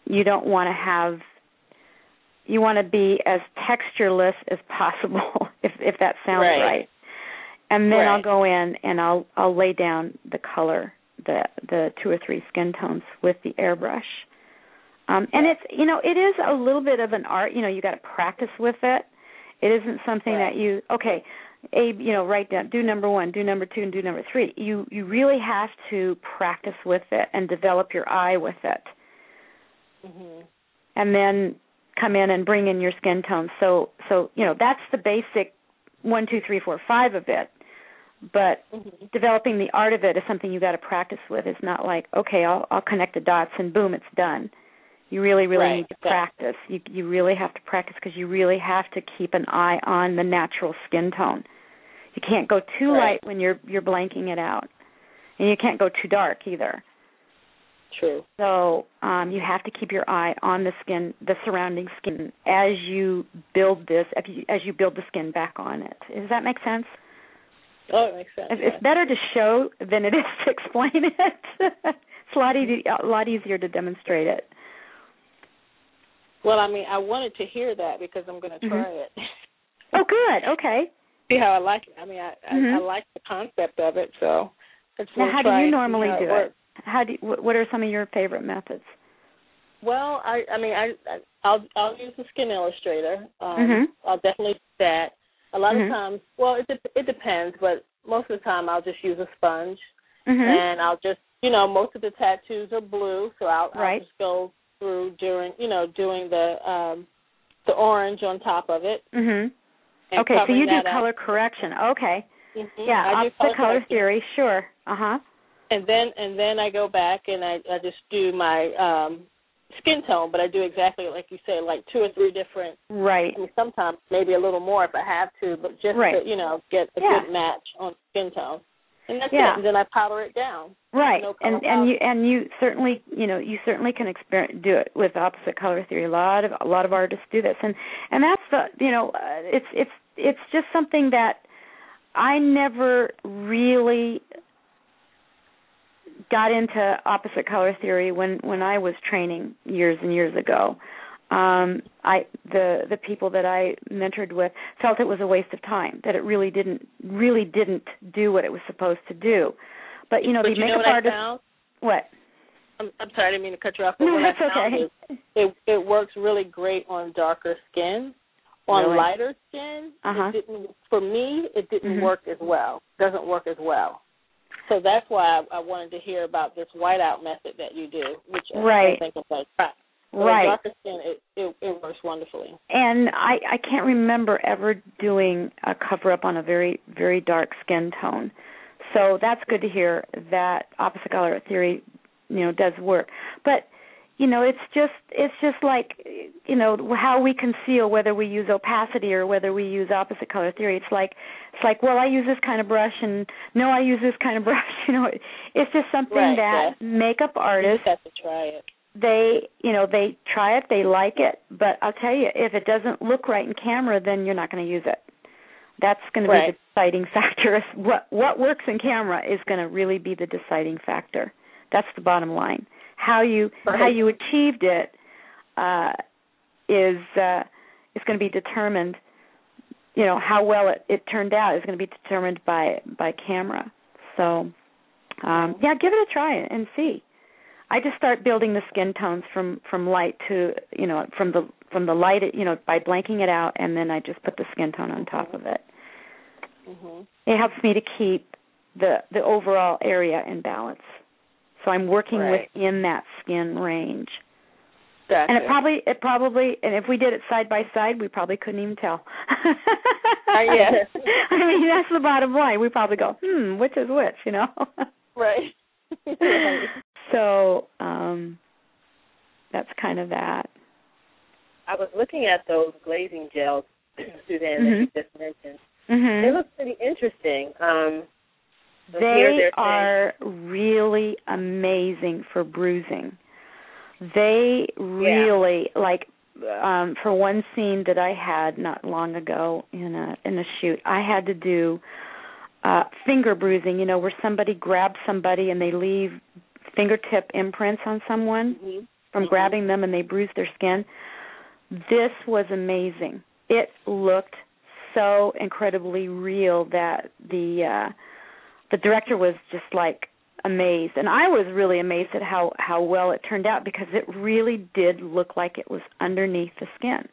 you want to be as textureless as possible if that sounds right. And then I'll go in and I'll lay down the color, the 2 or 3 skin tones with the airbrush. And it's, it is a little bit of an art. You got to practice with it. It isn't something that write down, do number 1, do number 2, and do number 3. You really have to practice with it and develop your eye with it. Mm-hmm. And then come in and bring in your skin tones. So that's the basic 1, 2, 3, 4, 5 of it. But developing the art of it is something you got to practice with. It's not like, okay, I'll connect the dots and boom, it's done. You really, really need to practice. You really have to practice because you really have to keep an eye on the natural skin tone. You can't go too light when you're blanking it out, and you can't go too dark either. True. So you have to keep your eye on the skin, the surrounding skin, as you build this, as you build the skin back on it. Does that make sense? Oh, it makes sense. It's better to show than it is to explain it. It's a lot easier to demonstrate it. Well, I wanted to hear that because I'm going to try it. Oh, good. Okay. See how I like it. I like the concept of it, so now, how do you normally do it? What are some of your favorite methods? Well, I'll use the Skin Illustrator. I'll definitely do that. A lot of times, well, it depends, but most of the time I'll just use a sponge, and I'll just, most of the tattoos are blue, so I'll just go through doing the orange on top of it. Okay, so you do color correction. Okay. Yeah, opposite color theory, sure. And then I go back and I just do my skin tone, but I do exactly like you say, like 2 or 3 different. Right. Sometimes maybe a little more if I have to, but just to, get a good match on skin tone. And that's it. And then I powder it down. Right. And you certainly, you certainly can do it with opposite color theory. A lot of artists do this. And that's it's just something that I never really got into opposite color theory when I was training years and years ago. The people that I mentored with felt it was a waste of time, that it really didn't do what it was supposed to do. But the makeup artist. What? I'm sorry, I didn't mean to cut you off. But no, what that's I found is it works really great on darker skin. On lighter skin, for me, it didn't work as well. Doesn't work as well. So that's why I wanted to hear about this whiteout method that you do, which I think is like crap. So right. Darker skin, it works wonderfully. And I can't remember ever doing a cover-up on a very, very dark skin tone. So that's good to hear that opposite color theory, does work. But, it's just like, how we conceal whether we use opacity or whether we use opposite color theory. It's like, well, I use this kind of brush, and no, I use this kind of brush. It's just something that makeup artists. You just have to try it. They try it, they like it, but I'll tell you, if it doesn't look right in camera, then you're not going to use it. That's going to be the deciding factor. What works in camera is going to really be the deciding factor. That's the bottom line. How you achieved it is going to be determined. How well it turned out is going to be determined by camera. So, give it a try and see. I just start building the skin tones from light to from the light by blanking it out, and then I just put the skin tone on top of it. Mm-hmm. It helps me to keep the overall area in balance. So I'm working within that skin range. Gotcha. And it probably, and if we did it side by side, we probably couldn't even tell. Yes. I mean, that's the bottom line. We probably go, which is which, Right. Right. So that's kind of that. I was looking at those glazing gels, Suzanne, that you just mentioned. Mm-hmm. They look pretty interesting. They are really amazing for bruising. They really, for one scene that I had not long ago in a shoot, I had to do finger bruising, where somebody grabs somebody and they leave fingertip imprints on someone from grabbing them and they bruise their skin. This was amazing. It looked so incredibly real that the director was just amazed, and I was really amazed at how well it turned out, because it really did look like it was underneath the skin.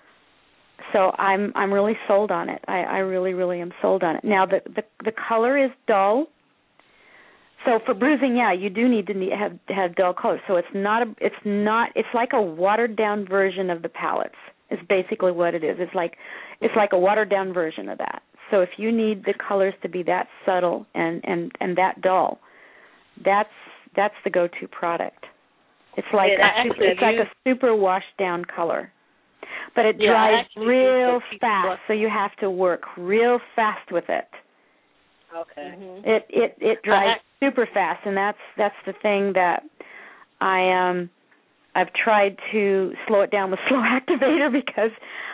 So I'm really sold on it. I really, really am sold on it. Now the color is dull. So for bruising, you do need to have dull color. So it's like a watered down version of the palettes. Is basically what it is. It's like a watered down version of that. So if you need the colors to be that subtle and that dull, that's the go-to product. It's like a super washed down color. But it dries real fast, so you have to work real fast with it. Okay. Mm-hmm. It dries super fast, and that's the thing that I've tried to slow it down with Slow Activator, because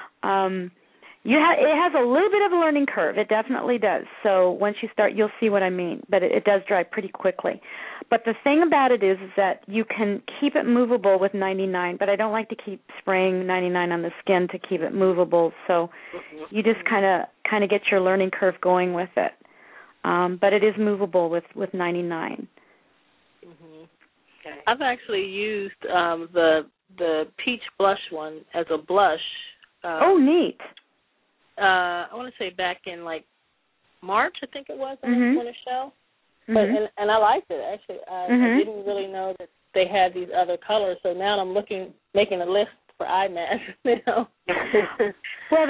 it has a little bit of a learning curve. It definitely does. So once you start, you'll see what I mean. But it does dry pretty quickly. But the thing about it is that you can keep it movable with 99, but I don't like to keep spraying 99 on the skin to keep it movable. So you just kind of get your learning curve going with it. But it is movable with 99. Mm-hmm. Okay. I've actually used the peach blush one as a blush. Neat. I want to say back in March, I think it was, on the show. But and I liked it, actually. I didn't really know that they had these other colors, so now I'm making a list for IMATS. Well,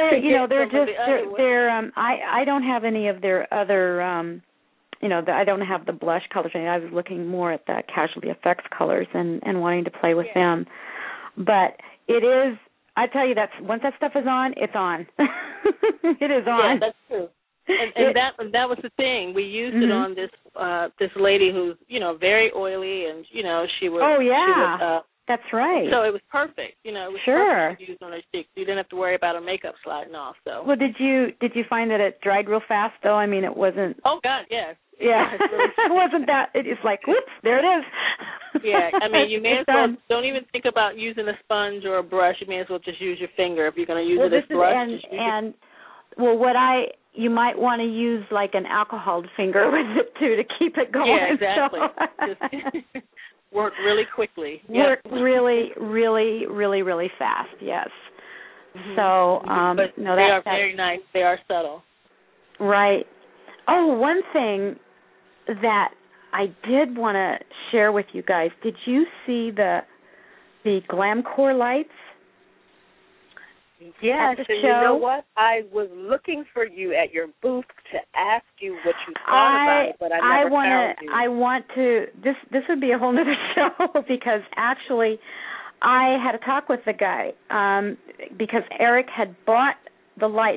I don't have any of their other I don't have the blush colors. I was looking more at the Casualty Effects colors and wanting to play with them. But it is, I tell you, once that stuff is on, it's on. It is on. Yeah, that's true. And that was the thing. We used it on this lady who's very oily, and she would That's right. So it was perfect. You know, it was perfect to use on her cheeks. You didn't have to worry about her makeup sliding off. So. Well, did you find that it dried real fast though? I mean, it wasn't. Oh God, yes. Yeah, it wasn't that. It's like, whoops, there it is. Yeah, I mean, you may as well don't even think about using a sponge or a brush. You may as well just use your finger if you're going to use it as brush. You might want to use like an alcohol finger with it too to keep it going. Yeah, exactly. Just work really quickly. Work really, really, really, really fast. Yes. Mm-hmm. So, but no, they are very nice. They are subtle. Right. Oh, one thing that I did want to share with you guys. Did you see the Glamcor lights? Yes, and you know what? I was looking for you at your booth to ask you what you thought about it, but I never found you. I want to. This would be a whole other show because actually, I had a talk with the guy because Eric had bought the light.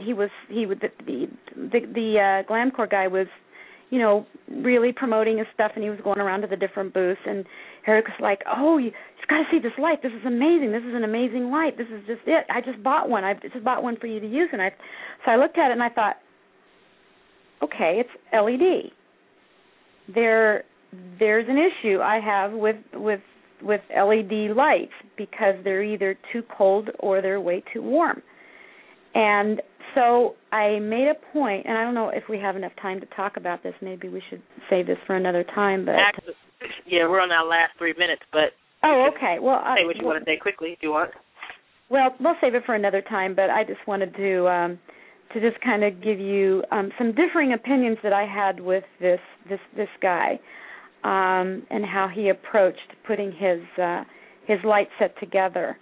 The Glamcor guy was, you know, really promoting his stuff, and he was going around to the different booths, and Eric was like, "Oh, you just got to see this light. This is amazing. This is an amazing light. This is just it. I just bought one. I just bought one for you to use." And so I looked at it and I thought, okay, it's LED. There's an issue I have with LED lights because they're either too cold or they're way too warm. And so I made a point, and I don't know if we have enough time to talk about this. Maybe we should save this for another time. But actually, yeah, we're on our last 3 minutes. But okay. Well, say what you want to say quickly if you want. Well, we'll save it for another time. But I just wanted to just kind of give you some differing opinions that I had with this guy and how he approached putting his light set together.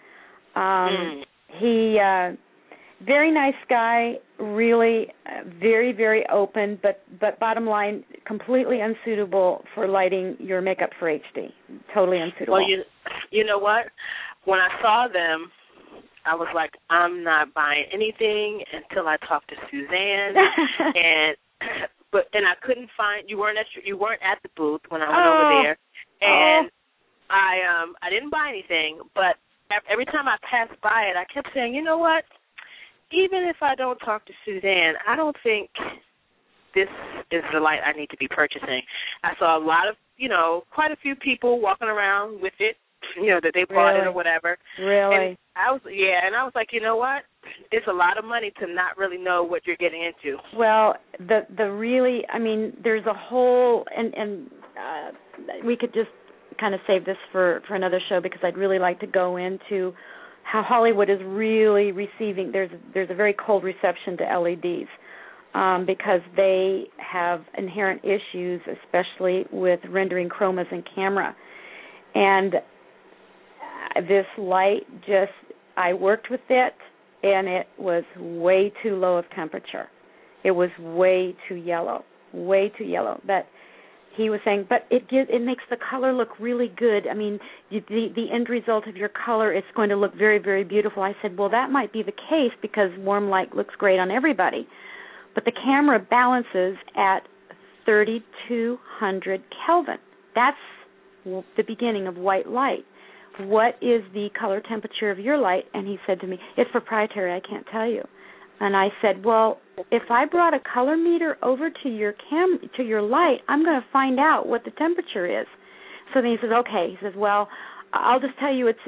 He. Very nice guy, really very, very open, but bottom line, completely unsuitable for lighting your makeup for HD. Totally unsuitable. Well, you know what? When I saw them, I was like, I'm not buying anything until I talk to Suzanne, and I couldn't find you weren't at the booth when I went over there, and I didn't buy anything, but every time I passed by it, I kept saying, you know what? Even if I don't talk to Suzanne, I don't think this is the light I need to be purchasing. I saw a lot of, quite a few people walking around with it, that they bought it or whatever. Really? And I was like, you know what? It's a lot of money to not really know what you're getting into. Well, there's a whole, and we could just kind of save this for another show because I'd really like to go into how Hollywood is really receiving. There's a very cold reception to LEDs because they have inherent issues, especially with rendering chromas in camera. And this light I worked with it, and it was way too low of temperature. It was way too yellow. But he was saying, but it makes the color look really good. I mean, the end result of your color is going to look very, very beautiful. I said, well, that might be the case because warm light looks great on everybody. But the camera balances at 3,200 Kelvin. That's the beginning of white light. What is the color temperature of your light? And he said to me, it's proprietary, I can't tell you. And I said, well, if I brought a color meter over to your light, I'm going to find out what the temperature is. So then he says, okay. He says, well, I'll just tell you it's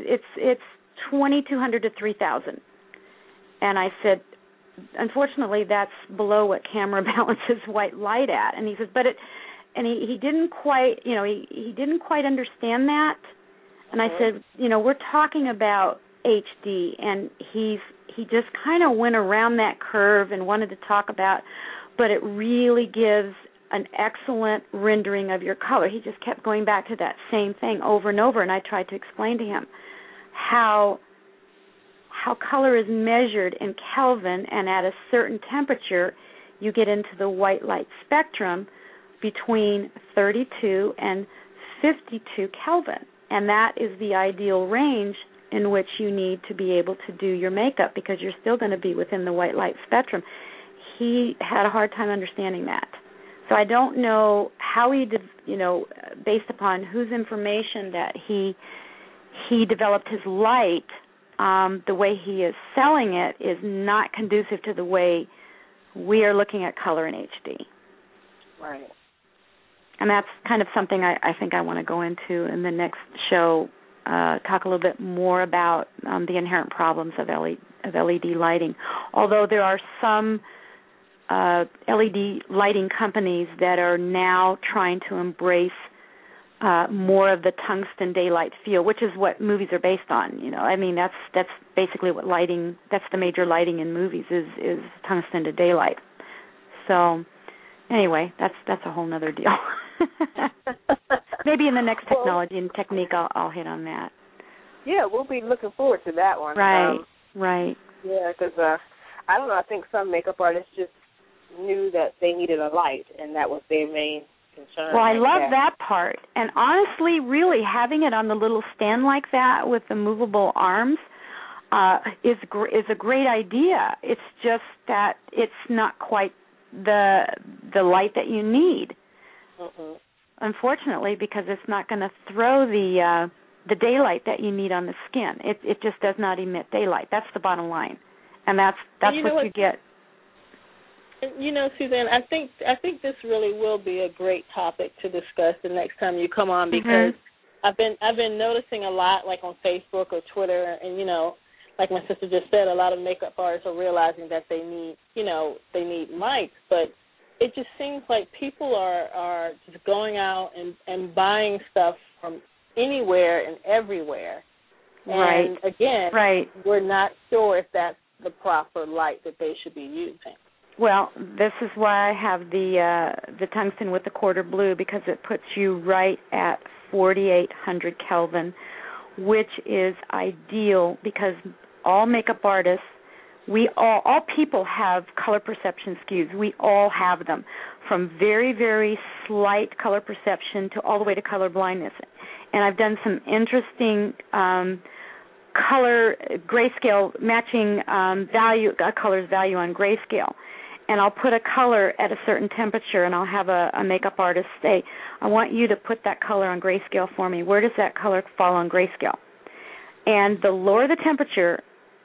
2,200 to 3,000. And I said, unfortunately, that's below what camera balances white light at. And he says, he didn't quite, he didn't quite understand that. And I said, we're talking about HD, and he just kind of went around that curve and wanted to talk about, but it really gives an excellent rendering of your color. He just kept going back to that same thing over and over, and I tried to explain to him how color is measured in Kelvin, and at a certain temperature, you get into the white light spectrum between 32 and 52 Kelvin, and that is the ideal range in which you need to be able to do your makeup because you're still going to be within the white light spectrum. He had a hard time understanding that. So I don't know how he did, based upon whose information that he he developed his light, the way he is selling it is not conducive to the way we are looking at color in HD. Right. And that's kind of something I think I want to go into in the next show, talk a little bit more about the inherent problems of LED lighting. Although there are some LED lighting companies that are now trying to embrace more of the tungsten daylight feel, which is what movies are based on. You know, I mean, that's basically what lighting. That's the major lighting in movies is tungsten to daylight. So, anyway, that's a whole other deal. Maybe in the next technology and technique, I'll hit on that. Yeah, we'll be looking forward to that one. Right. Right. Yeah, because I don't know. I think some makeup artists just knew that they needed a light, and that was their main concern. Well, I love that part. And honestly, really, having it on the little stand like that with the movable arms is a great idea. It's just that it's not quite the light that you need. Mm-hmm. Unfortunately, because it's not going to throw the daylight that you need on the skin. It just does not emit daylight. That's the bottom line, and that's what you get. You know, Suzanne, I think this really will be a great topic to discuss the next time you come on, because I've been noticing a lot, like on Facebook or Twitter, and you know, like my sister just said, a lot of makeup artists are realizing that they need lights, but it just seems like people are just going out and buying stuff from anywhere and everywhere. Right. And again, we're not sure if that's the proper light that they should be using. Well, this is why I have the tungsten with the quarter blue, because it puts you right at 4,800 Kelvin, which is ideal because all makeup artists, all people have color perception skews. We all have them, from very, very slight color perception to all the way to color blindness. And I've done some interesting color grayscale matching color's value on grayscale. And I'll put a color at a certain temperature, and I'll have a makeup artist say, I want you to put that color on grayscale for me. Where does that color fall on grayscale? And the lower the temperature,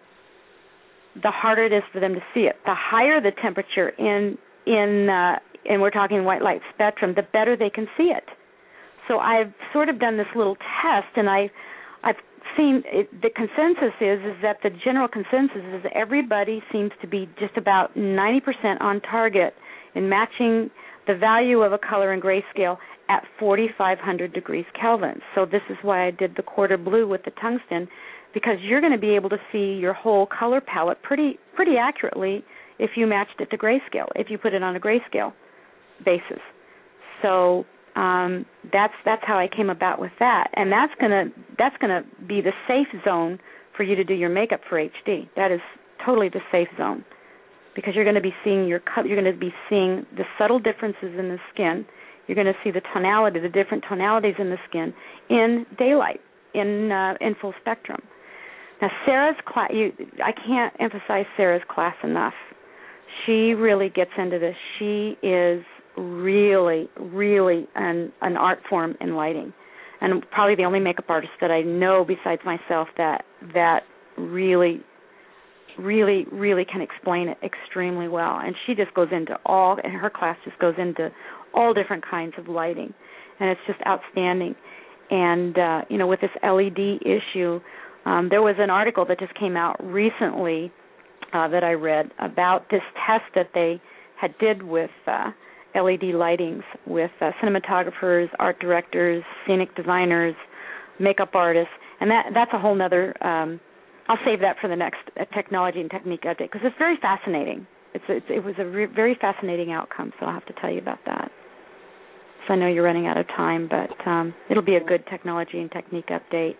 the harder it is for them to see it. The higher the temperature and we're talking white light spectrum, the better they can see it. So I've sort of done this little test, and I've seen the consensus is that the general consensus is that everybody seems to be just about 90% on target in matching the value of a color in grayscale at 4,500 degrees Kelvin. So this is why I did the quarter blue with the tungsten, because you're going to be able to see your whole color palette pretty accurately if you matched it to grayscale, if you put it on a grayscale basis. So that's how I came about with that, and that's gonna be the safe zone for you to do your makeup for HD. That is totally the safe zone, because you're going to be seeing you're going to be seeing the subtle differences in the skin. You're going to see the different tonalities in the skin in daylight, in full spectrum. Now, Sarah's class, I can't emphasize Sarah's class enough. She really gets into this. She is really, really an art form in lighting, and probably the only makeup artist that I know besides myself that really, really, really can explain it extremely well. And she just goes into and her class just goes into all different kinds of lighting, and it's just outstanding. And with this LED issue, there was an article that just came out recently that I read about this test that they did with LED lightings with cinematographers, art directors, scenic designers, makeup artists, and that's a whole nother. I'll save that for the next technology and technique update, because it's very fascinating. It was a very fascinating outcome, so I'll have to tell you about that. So I know you're running out of time, but it'll be a good technology and technique update.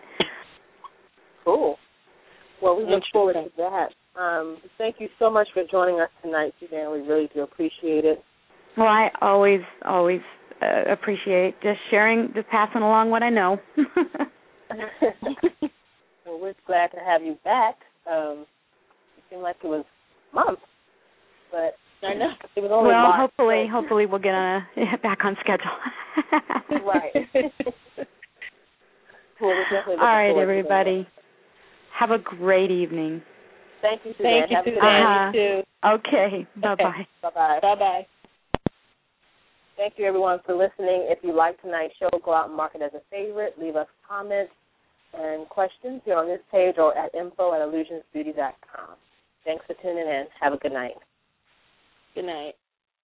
Cool. Well, we look forward to that. Thank you so much for joining us tonight, Suzanne. We really do appreciate it. Well, I always appreciate just passing along what I know. Well, we're glad to have you back. It seemed like it was months, but I know it was only March. Well, hopefully we'll get back on schedule. Right. We're definitely All right, looking forward to everybody. Have a great evening. Thank you, Suzanne. Thank you, Have a good Suzanne. day. You too. Okay. Bye-bye. Bye-bye. Bye-bye. Thank you, everyone, for listening. If you like tonight's show, go out and mark it as a favorite. Leave us comments and questions here on this page or at info@illusionsbeauty.com. Thanks for tuning in. Have a good night. Good night.